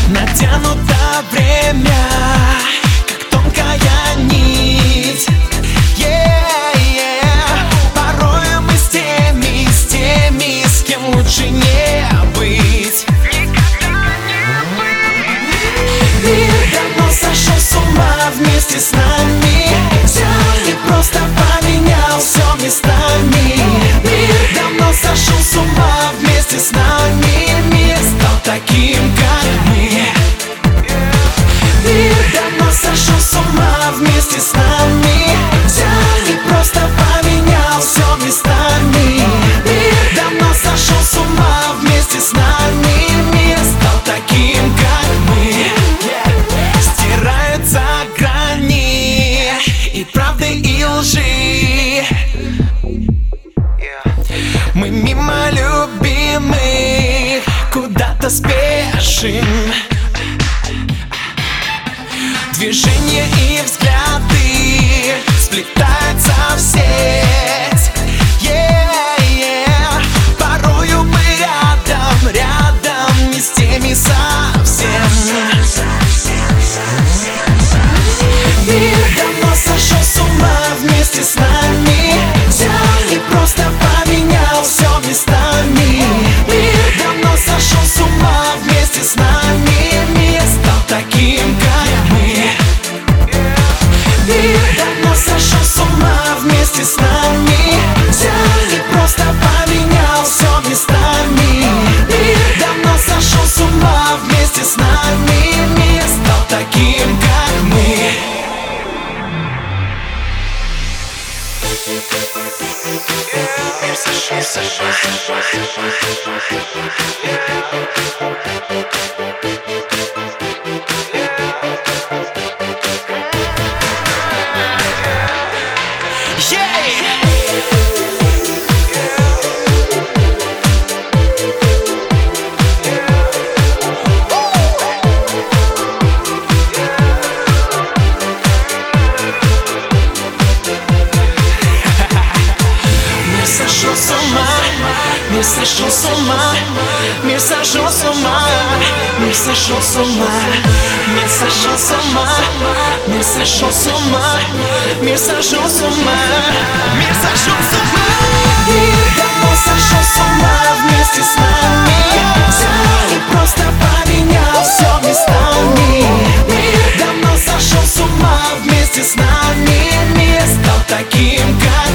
натянуто время, как тонкая нить. Порой мы с теми, с кем лучше не быть. Мир давно сошел с ума вместе с нами, взял и просто поменял все местами. Мир давно сошел с ума вместе с нами, мир стал таким, как мы. Мир давно сошел с ума вместе с нами, взял и просто поменял все местами. Мир давно сошел с ума вместе с нами, мир стал таким, как мы. Стираются грани и правды, и лжи. Мы мимо любимых куда-то спешим. Движения и взгляды сплетаются в сеть. Порою мы рядом, не с теми совсем. Мир давно сошел с ума вместе с нами, взял и просто поменял все местами. Мир давно сошел с ума вместе с нами, мир стал таким, как мы. Мир давно сошел с ума вместе с нами, взял и просто поменял все местами. Мир давно сошел с ума вместе с нами, мир стал таким, как мы. Мир сошел с ума. Мир сошел с ума, мир сошел с ума, мир сошел с ума, мир сошел с ума, мир сошел с ума, мир сошел с ума, мир сошел с ума. Мир давно сошел с ума вместе с нами, взял и просто поменял все местами. Мир давно сошел с ума вместе с нами, мир стал таким, как